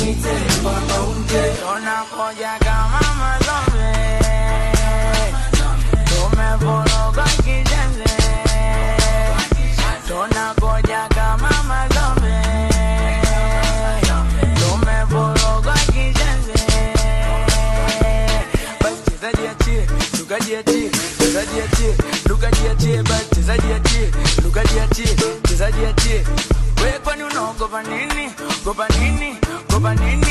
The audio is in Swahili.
Tunakuja kama mazombi, tumevurugwa kijenzi. Tunakuja kama mazombi, tumevurugwa kijenzi. Basi zajiachie, tukajiachie, tukajiachie, tukajiachie, basi zajiachie, tukajiachie, tukajiachie. Wewe kwani unaogopa nini? Gopa nini? Gopa nini?